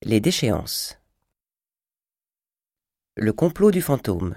Les déchéances. Le complot du fantôme.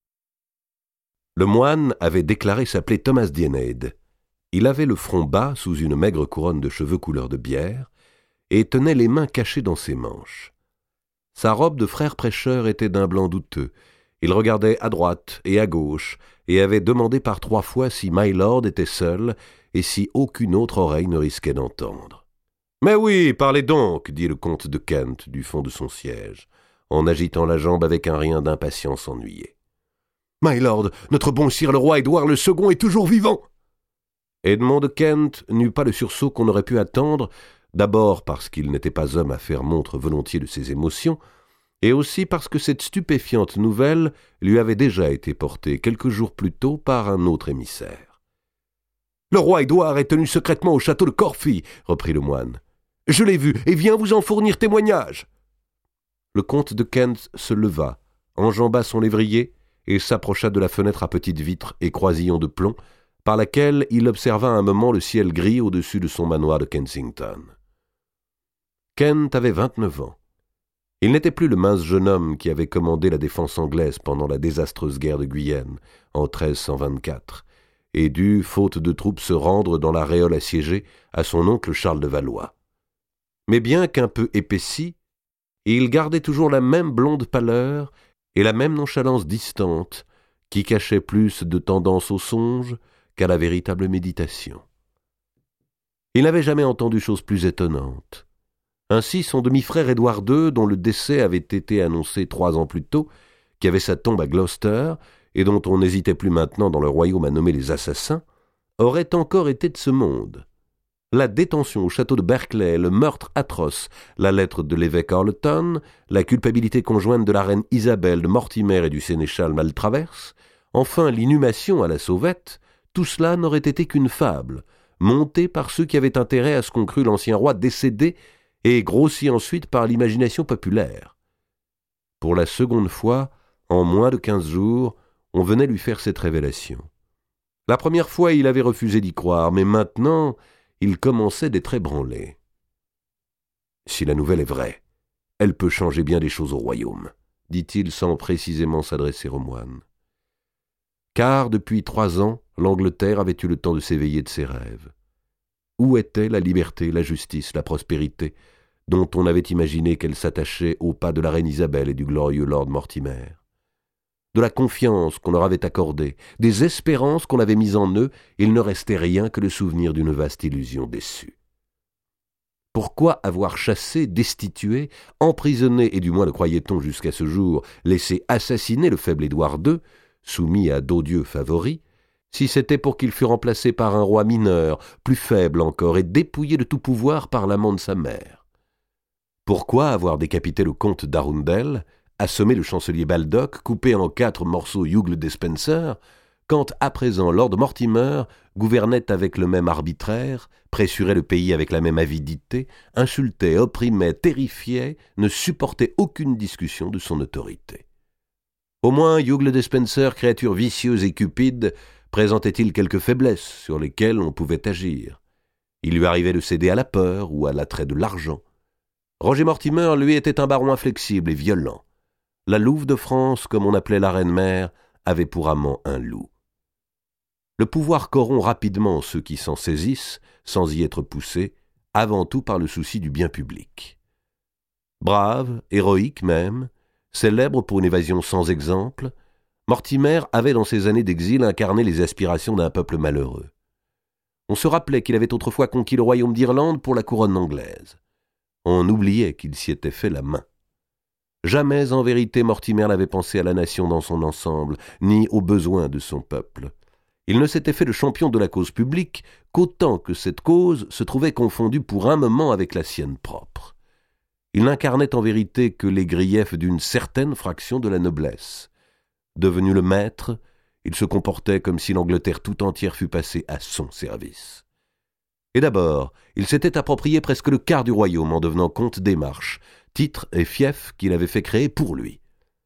Le moine avait déclaré s'appeler Thomas Dienaide. Il avait le front bas sous une maigre couronne de cheveux couleur de bière et tenait les mains cachées dans ses manches. Sa robe de frère prêcheur était d'un blanc douteux. Il regardait à droite et à gauche et avait demandé par 3 fois si My Lord était seul et si aucune autre oreille ne risquait d'entendre. « Mais oui, parlez donc !» dit le comte de Kent du fond de son siège, en agitant la jambe avec un rien d'impatience ennuyé. « My Lord, notre bon sire le roi Édouard II est toujours vivant !» Edmond de Kent n'eut pas le sursaut qu'on aurait pu attendre, d'abord parce qu'il n'était pas homme à faire montre volontiers de ses émotions, et aussi parce que cette stupéfiante nouvelle lui avait déjà été portée quelques jours plus tôt par un autre émissaire. « Le roi Édouard est tenu secrètement au château de Corfy, reprit le moine. « Je l'ai vu et viens vous en fournir témoignage. » Le comte de Kent se leva, enjamba son lévrier et s'approcha de la fenêtre à petite vitre et croisillon de plomb, par laquelle il observa un moment le ciel gris au-dessus de son manoir de Kensington. Kent avait 29 ans. Il n'était plus le mince jeune homme qui avait commandé la défense anglaise pendant la désastreuse guerre de Guyenne, en 1324, et dut, faute de troupes, se rendre dans la Réole assiégée à son oncle Charles de Valois. Mais bien qu'un peu épaissi, il gardait toujours la même blonde pâleur et la même nonchalance distante qui cachait plus de tendance au songe qu'à la véritable méditation. Il n'avait jamais entendu chose plus étonnante. Ainsi, son demi-frère Édouard II, dont le décès avait été annoncé 3 ans plus tôt, qui avait sa tombe à Gloucester et dont on n'hésitait plus maintenant dans le royaume à nommer les assassins, aurait encore été de ce monde. La détention au château de Berkeley, le meurtre atroce, la lettre de l'évêque Arleton, la culpabilité conjointe de la reine Isabelle, de Mortimer et du sénéchal Maltraverse, enfin l'inhumation à la sauvette, tout cela n'aurait été qu'une fable, montée par ceux qui avaient intérêt à ce qu'on crût l'ancien roi décédé et grossi ensuite par l'imagination populaire. Pour la seconde fois, en moins de 15 jours, on venait lui faire cette révélation. La première fois, il avait refusé d'y croire, mais maintenant, il commençait d'être ébranlé. Si la nouvelle est vraie, elle peut changer bien des choses au royaume, dit-il sans précisément s'adresser au moine. Car depuis 3 ans, l'Angleterre avait eu le temps de s'éveiller de ses rêves. Où était la liberté, la justice, la prospérité, dont on avait imaginé qu'elle s'attachait au pas de la reine Isabelle et du glorieux Lord Mortimer? De la confiance qu'on leur avait accordée, des espérances qu'on avait mises en eux, il ne restait rien que le souvenir d'une vaste illusion déçue. Pourquoi avoir chassé, destitué, emprisonné et du moins le croyait-on jusqu'à ce jour, laissé assassiner le faible Édouard II, soumis à d'odieux favoris, si c'était pour qu'il fût remplacé par un roi mineur, plus faible encore et dépouillé de tout pouvoir par l'amant de sa mère? Pourquoi avoir décapité le comte d'Arundel, assommé le chancelier Baldock, coupé en 4 morceaux Hugh le Despencer, quand à présent Lord Mortimer gouvernait avec le même arbitraire, pressurait le pays avec la même avidité, insultait, opprimait, terrifiait, ne supportait aucune discussion de son autorité? Au moins Hugh le Despencer, créature vicieuse et cupide, présentait-il quelques faiblesses sur lesquelles on pouvait agir. Il lui arrivait de céder à la peur ou à l'attrait de l'argent. Roger Mortimer, lui, était un baron inflexible et violent. La louve de France, comme on appelait la reine-mère, avait pour amant un loup. Le pouvoir corrompt rapidement ceux qui s'en saisissent, sans y être poussés, avant tout par le souci du bien public. Brave, héroïque même, célèbre pour une évasion sans exemple, Mortimer avait dans ses années d'exil incarné les aspirations d'un peuple malheureux. On se rappelait qu'il avait autrefois conquis le royaume d'Irlande pour la couronne anglaise. On oubliait qu'il s'y était fait la main. Jamais, en vérité, Mortimer n'avait pensé à la nation dans son ensemble, ni aux besoins de son peuple. Il ne s'était fait le champion de la cause publique qu'autant que cette cause se trouvait confondue pour un moment avec la sienne propre. Il n'incarnait en vérité que les griefs d'une certaine fraction de la noblesse. Devenu le maître, il se comportait comme si l'Angleterre tout entière fût passée à son service. Et d'abord, il s'était approprié presque le quart du royaume en devenant comte des Marches, titre et fief qu'il avait fait créer pour lui.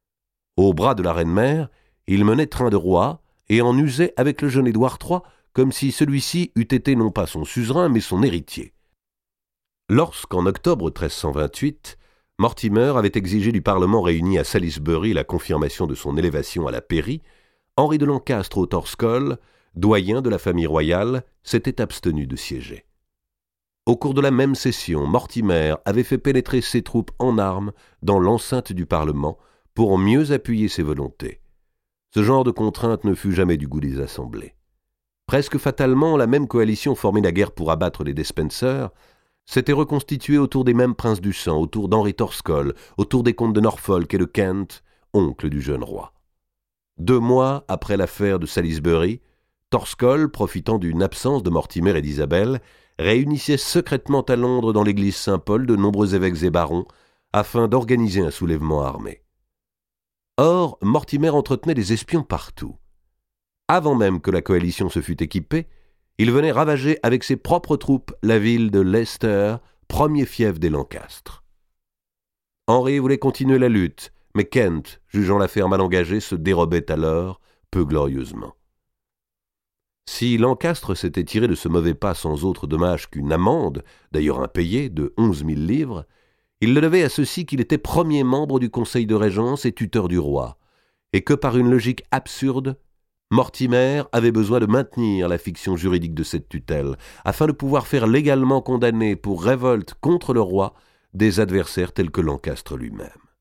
Au bras de la reine-mère, il menait train de roi et en usait avec le jeune Édouard III comme si celui-ci eût été non pas son suzerain mais son héritier. Lorsqu'en octobre 1328, Mortimer avait exigé du Parlement réuni à Salisbury la confirmation de son élévation à la pairie. Henri de Lancastre au Torscoll, doyen de la famille royale, s'était abstenu de siéger. Au cours de la même session, Mortimer avait fait pénétrer ses troupes en armes dans l'enceinte du Parlement pour mieux appuyer ses volontés. Ce genre de contrainte ne fut jamais du goût des assemblées. Presque fatalement, la même coalition formée naguère pour abattre les Despencer s'était reconstituée autour des mêmes princes du sang, autour d'Henri Torscoll, autour des comtes de Norfolk et de Kent, oncles du jeune roi. 2 mois après l'affaire de Salisbury, Torscoll, profitant d'une absence de Mortimer et d'Isabelle, réunissait secrètement à Londres dans l'église Saint-Paul de nombreux évêques et barons afin d'organiser un soulèvement armé. Or, Mortimer entretenait des espions partout. Avant même que la coalition se fût équipée, il venait ravager avec ses propres troupes la ville de Leicester, premier fief des Lancastre. Henri voulait continuer la lutte, mais Kent, jugeant l'affaire mal engagée, se dérobait alors peu glorieusement. Si Lancastre s'était tiré de ce mauvais pas sans autre dommage qu'une amende, d'ailleurs impayée, de 11 000 livres, il le devait à ceci qu'il était premier membre du conseil de régence et tuteur du roi, et que par une logique absurde, Mortimer avait besoin de maintenir la fiction juridique de cette tutelle, afin de pouvoir faire légalement condamner pour révolte contre le roi des adversaires tels que Lancastre lui-même.